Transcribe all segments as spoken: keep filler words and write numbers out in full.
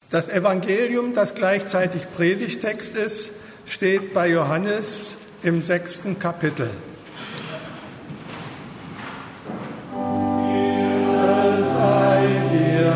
Das Evangelium, das gleichzeitig Predigtext ist, steht bei Johannes im sechsten Kapitel. Ehre sei dir,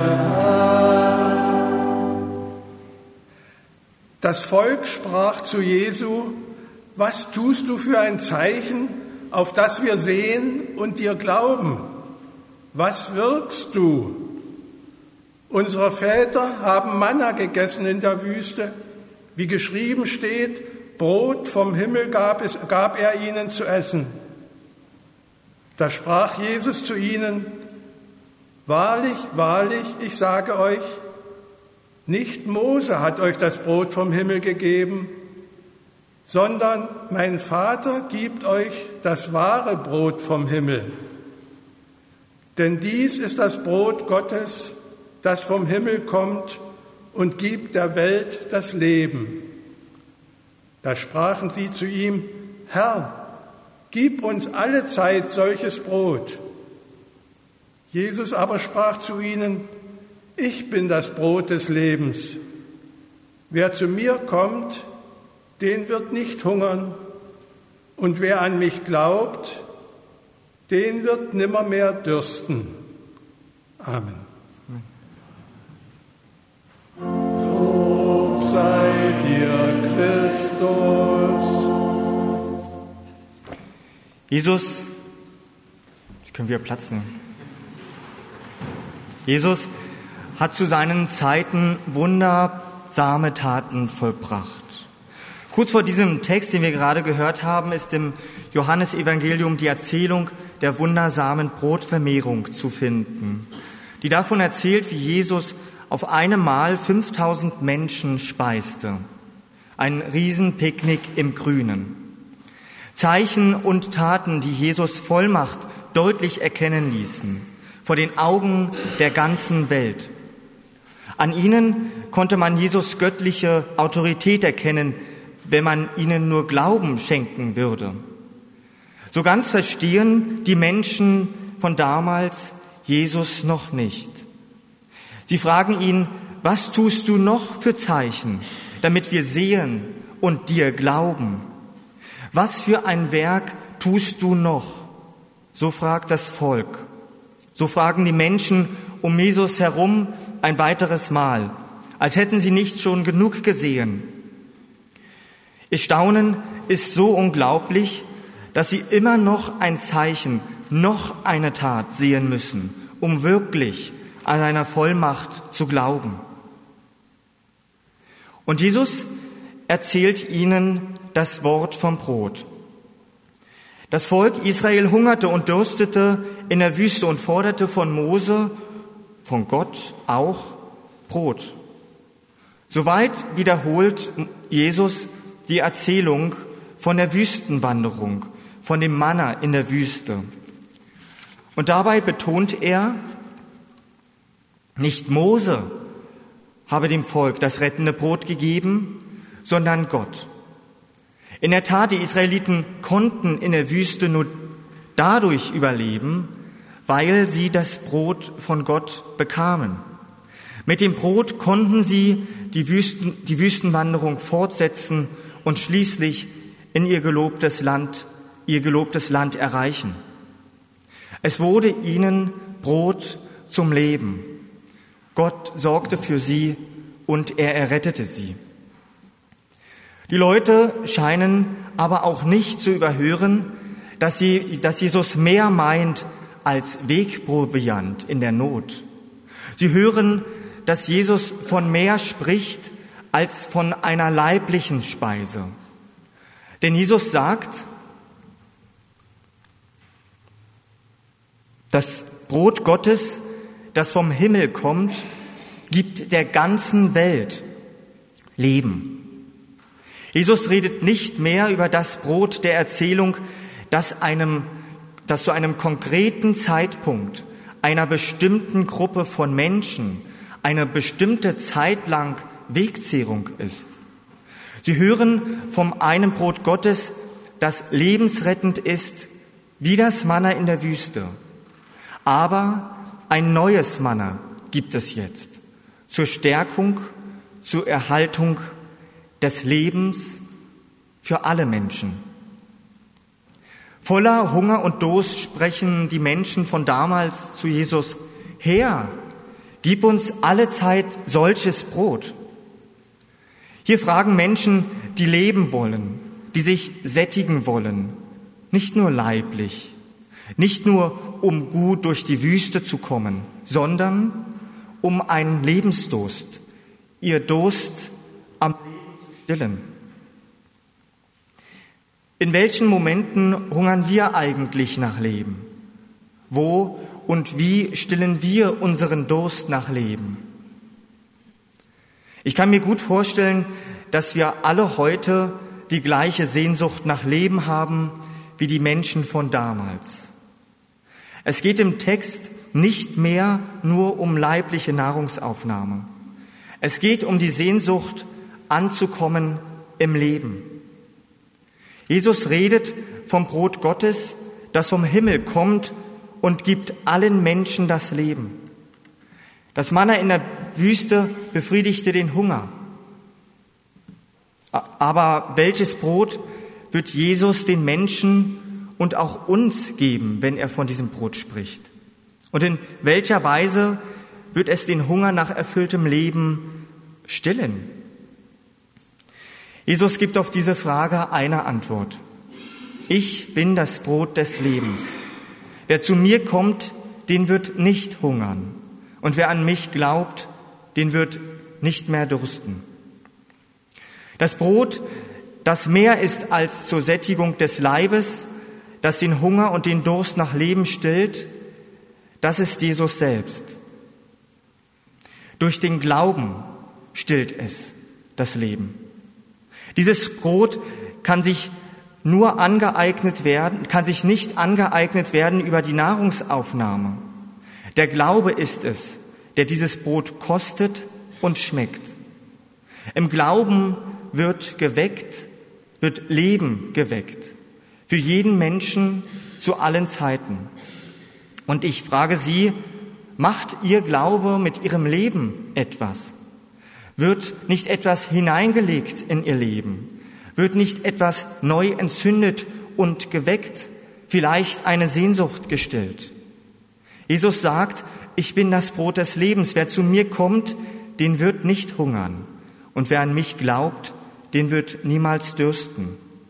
Herr. Das Volk sprach zu Jesu: Was tust du für ein Zeichen, auf das wir sehen und dir glauben? Was wirkst du? Unsere Väter haben Manna gegessen in der Wüste. Wie geschrieben steht, Brot vom Himmel gab, es, gab er ihnen zu essen. Da sprach Jesus zu ihnen: Wahrlich, wahrlich, ich sage euch, nicht Mose hat euch das Brot vom Himmel gegeben, sondern mein Vater gibt euch das wahre Brot vom Himmel. Denn dies ist das Brot Gottes, das vom Himmel kommt und gibt der Welt das Leben. Da sprachen sie zu ihm: Herr, gib uns alle Zeit solches Brot. Jesus aber sprach zu ihnen: Ich bin das Brot des Lebens. Wer zu mir kommt, den wird nicht hungern, und wer an mich glaubt, den wird nimmermehr dürsten. Amen. Lob sei dir, Christus. Jesus, jetzt können wir Platz nehmen. Jesus hat zu seinen Zeiten wundersame Taten vollbracht. Kurz vor diesem Text, den wir gerade gehört haben, ist im Johannesevangelium die Erzählung der wundersamen Brotvermehrung zu finden, die davon erzählt, wie Jesus auf einem Mal fünftausend Menschen speiste. Ein Riesenpicknick im Grünen. Zeichen und Taten, die Jesus Vollmacht deutlich erkennen ließen, vor den Augen der ganzen Welt. An ihnen konnte man Jesus göttliche Autorität erkennen, wenn man ihnen nur Glauben schenken würde. So ganz verstehen die Menschen von damals Jesus noch nicht. Sie fragen ihn: Was tust du noch für Zeichen, damit wir sehen und dir glauben? Was für ein Werk tust du noch? So fragt das Volk. So fragen die Menschen um Jesus herum ein weiteres Mal, als hätten sie nicht schon genug gesehen. Ihr Staunen ist so unglaublich, dass sie immer noch ein Zeichen, noch eine Tat sehen müssen, um wirklich an seiner Vollmacht zu glauben. Und Jesus erzählt ihnen das Wort vom Brot. Das Volk Israel hungerte und durstete in der Wüste und forderte von Mose, von Gott auch, Brot. Soweit wiederholt Jesus die Erzählung von der Wüstenwanderung, von dem Manna in der Wüste. Und dabei betont er, nicht Mose habe dem Volk das rettende Brot gegeben, sondern Gott. In der Tat, die Israeliten konnten in der Wüste nur dadurch überleben, weil sie das Brot von Gott bekamen. Mit dem Brot konnten sie die, Wüsten, die Wüstenwanderung fortsetzen und schließlich in ihr gelobtes Land, ihr gelobtes Land erreichen. Es wurde ihnen Brot zum Leben. Gott sorgte für sie und er errettete sie. Die Leute scheinen aber auch nicht zu überhören, dass, sie, dass Jesus mehr meint als Wegproviant in der Not. Sie hören, dass Jesus von mehr spricht als von einer leiblichen Speise. Denn Jesus sagt, das Brot Gottes, das vom Himmel kommt, gibt der ganzen Welt Leben. Jesus redet nicht mehr über das Brot der Erzählung, das, einem, das zu einem konkreten Zeitpunkt einer bestimmten Gruppe von Menschen eine bestimmte Zeit lang Wegzehrung ist. Sie hören vom einen Brot Gottes, das lebensrettend ist, wie das Manna in der Wüste. Aber ein neues Manna gibt es jetzt, zur Stärkung zur Erhaltung des Lebens für alle Menschen. Voller Hunger und Durst sprechen die Menschen von damals zu Jesus: Herr, gib uns allezeit solches Brot. Hier fragen Menschen, die leben wollen, die sich sättigen wollen, nicht nur leiblich, nicht nur um gut durch die Wüste zu kommen, sondern um einen Lebensdurst, ihr Durst am Leben zu stillen. In welchen Momenten hungern wir eigentlich nach Leben? Wo und wie stillen wir unseren Durst nach Leben? Ich kann mir gut vorstellen, dass wir alle heute die gleiche Sehnsucht nach Leben haben wie die Menschen von damals. Es geht im Text nicht mehr nur um leibliche Nahrungsaufnahme. Es geht um die Sehnsucht, anzukommen im Leben. Jesus redet vom Brot Gottes, das vom Himmel kommt und gibt allen Menschen das Leben. Das Manna in der Wüste befriedigte den Hunger. Aber welches Brot wird Jesus den Menschen und auch uns geben, wenn er von diesem Brot spricht? Und in welcher Weise wird es den Hunger nach erfülltem Leben stillen? Jesus gibt auf diese Frage eine Antwort. Ich bin das Brot des Lebens. Wer zu mir kommt, den wird nicht hungern. Und wer an mich glaubt, den wird nicht mehr dursten. Das Brot, das mehr ist als zur Sättigung des Leibes, das den Hunger und den Durst nach Leben stillt, das ist Jesus selbst. Durch den Glauben stillt es das Leben. Dieses Brot kann sich nur angeeignet werden, kann sich nicht angeeignet werden über die Nahrungsaufnahme. Der Glaube ist es, der dieses Brot kostet und schmeckt. Im Glauben wird geweckt, wird Leben geweckt. Für jeden Menschen zu allen Zeiten. Und ich frage Sie, macht Ihr Glaube mit Ihrem Leben etwas? Wird nicht etwas hineingelegt in Ihr Leben? Wird nicht etwas neu entzündet und geweckt? Vielleicht eine Sehnsucht gestillt? Jesus sagt, ich bin das Brot des Lebens. Wer zu mir kommt, den wird nicht hungern. Und wer an mich glaubt, den wird niemals dürsten.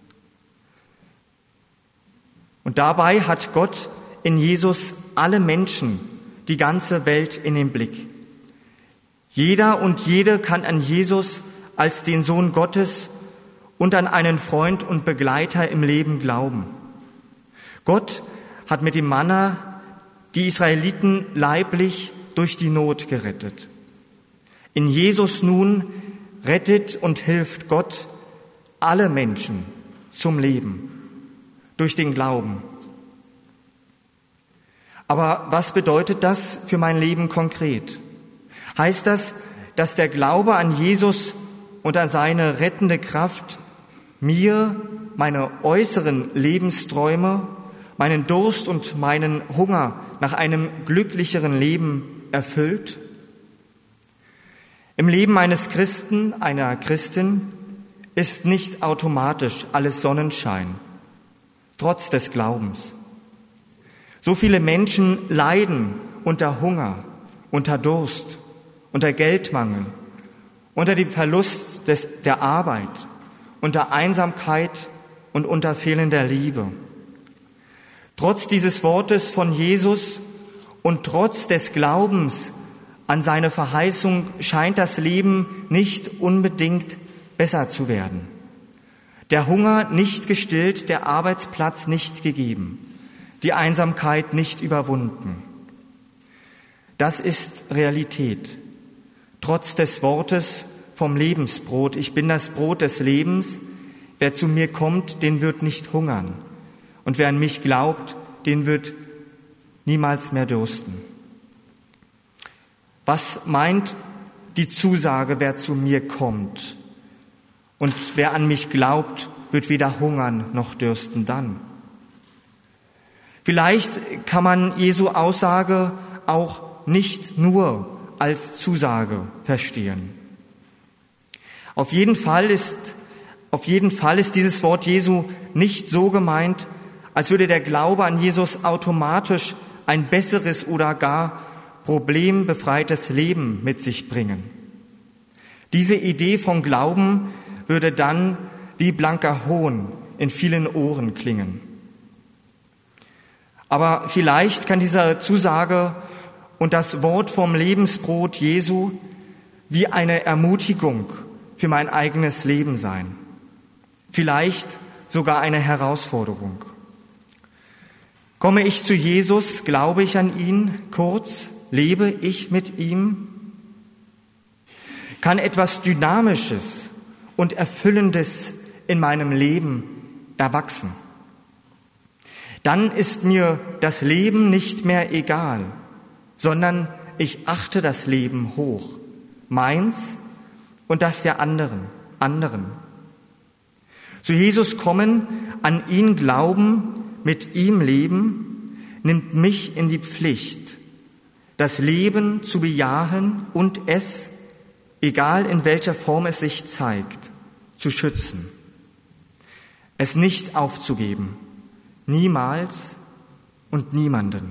Und dabei hat Gott in Jesus alle Menschen, die ganze Welt in den Blick. Jeder und jede kann an Jesus als den Sohn Gottes und an einen Freund und Begleiter im Leben glauben. Gott hat mit dem Manna die Israeliten leiblich durch die Not gerettet. In Jesus nun rettet und hilft Gott alle Menschen zum Leben durch den Glauben. Aber was bedeutet das für mein Leben konkret? Heißt das, dass der Glaube an Jesus und an seine rettende Kraft mir meine äußeren Lebensträume, meinen Durst und meinen Hunger nach einem glücklicheren Leben erfüllt? Im Leben eines Christen, einer Christin, ist nicht automatisch alles Sonnenschein, trotz des Glaubens. So viele Menschen leiden unter Hunger, unter Durst, unter Geldmangel, unter dem Verlust des, der Arbeit, unter Einsamkeit und unter fehlender Liebe. Trotz dieses Wortes von Jesus und trotz des Glaubens an seine Verheißung scheint das Leben nicht unbedingt besser zu werden. Der Hunger nicht gestillt, der Arbeitsplatz nicht gegeben, die Einsamkeit nicht überwunden. Das ist Realität. Trotz des Wortes vom Lebensbrot, ich bin das Brot des Lebens, wer zu mir kommt, den wird nicht hungern. Und wer an mich glaubt, den wird niemals mehr dursten. Was meint die Zusage, wer zu mir kommt? Und wer an mich glaubt, wird weder hungern noch dürsten dann. Vielleicht kann man Jesu Aussage auch nicht nur als Zusage verstehen. Auf jeden Fall ist, auf jeden Fall ist dieses Wort Jesu nicht so gemeint, als würde der Glaube an Jesus automatisch ein besseres oder gar problembefreites Leben mit sich bringen. Diese Idee von Glauben würde dann wie blanker Hohn in vielen Ohren klingen. Aber vielleicht kann diese Zusage und das Wort vom Lebensbrot Jesu wie eine Ermutigung für mein eigenes Leben sein. Vielleicht sogar eine Herausforderung. Komme ich zu Jesus, glaube ich an ihn, kurz, lebe ich mit ihm? Kann etwas Dynamisches und Erfüllendes in meinem Leben erwachsen? Dann ist mir das Leben nicht mehr egal, sondern ich achte das Leben hoch, meins und das der anderen, anderen. Zu Jesus kommen, an ihn glauben, mit ihm leben, nimmt mich in die Pflicht, das Leben zu bejahen und es, egal in welcher Form es sich zeigt, zu schützen. Es nicht aufzugeben, niemals und niemanden.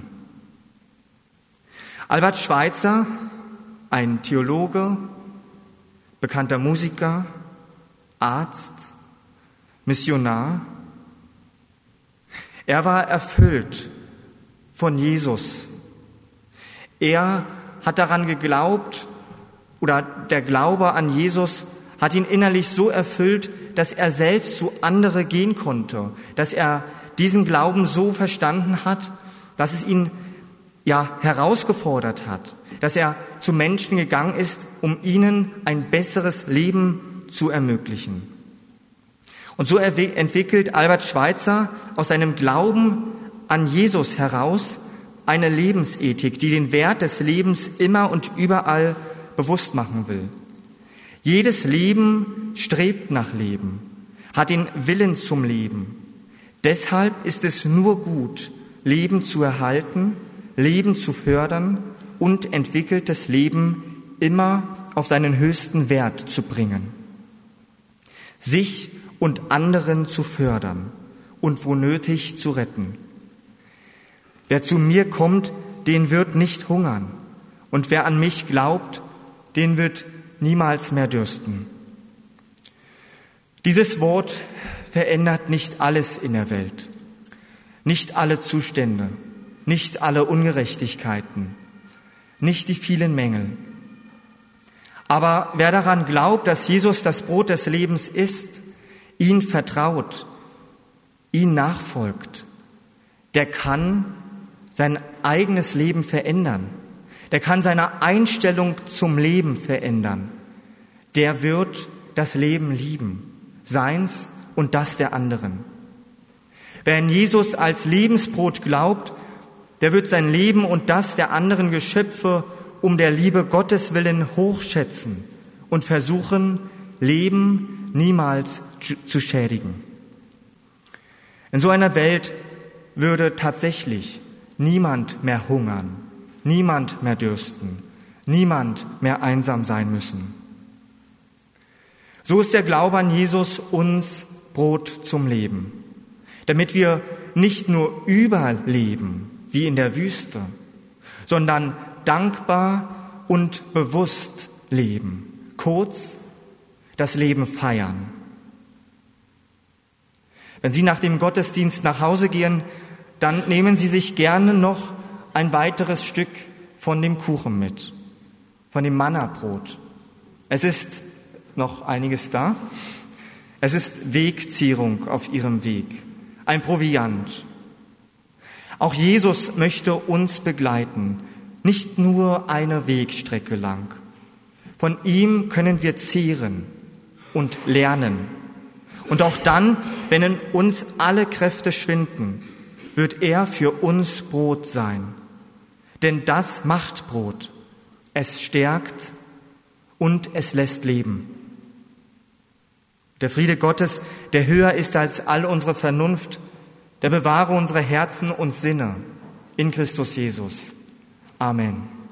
Albert Schweitzer, ein Theologe, bekannter Musiker, Arzt, Missionar. Er war erfüllt von Jesus. Er hat daran geglaubt, oder der Glaube an Jesus hat ihn innerlich so erfüllt, dass er selbst zu anderen gehen konnte, dass er diesen Glauben so verstanden hat, dass es ihn ja herausgefordert hat, dass er zu Menschen gegangen ist, um ihnen ein besseres Leben zu ermöglichen. Und so entwickelt Albert Schweitzer aus seinem Glauben an Jesus heraus eine Lebensethik, die den Wert des Lebens immer und überall bewusst machen will. Jedes Leben strebt nach Leben, hat den Willen zum Leben. Deshalb ist es nur gut, Leben zu erhalten, Leben zu fördern und entwickeltes Leben immer auf seinen höchsten Wert zu bringen. Sich und anderen zu fördern und wo nötig zu retten. Wer zu mir kommt, den wird nicht hungern. Und wer an mich glaubt, den wird niemals mehr dürsten. Dieses Wort verändert nicht alles in der Welt, nicht alle Zustände, nicht alle Ungerechtigkeiten, nicht die vielen Mängel. Aber wer daran glaubt, dass Jesus das Brot des Lebens ist, ihn vertraut, ihn nachfolgt, der kann sein eigenes Leben verändern. Der kann seine Einstellung zum Leben verändern. Der wird das Leben lieben, seins und das der anderen. Wer an Jesus als Lebensbrot glaubt, der wird sein Leben und das der anderen Geschöpfe um der Liebe Gottes willen hochschätzen und versuchen, Leben niemals zu schädigen. In so einer Welt würde tatsächlich niemand mehr hungern, niemand mehr dürsten, niemand mehr einsam sein müssen. So ist der Glaube an Jesus uns Brot zum Leben, damit wir nicht nur überleben, wie in der Wüste, sondern dankbar und bewusst leben, kurz das Leben feiern. Wenn Sie nach dem Gottesdienst nach Hause gehen, dann nehmen Sie sich gerne noch ein weiteres Stück von dem Kuchen mit, von dem Mannabrot. Es ist noch einiges da. Es ist Wegzehrung auf Ihrem Weg, ein Proviant. Auch Jesus möchte uns begleiten, nicht nur eine Wegstrecke lang. Von ihm können wir zehren und lernen. Und auch dann, wenn in uns alle Kräfte schwinden, wird er für uns Brot sein. Denn das macht Brot. Es stärkt und es lässt leben. Der Friede Gottes, der höher ist als all unsere Vernunft, der bewahre unsere Herzen und Sinne in Christus Jesus. Amen.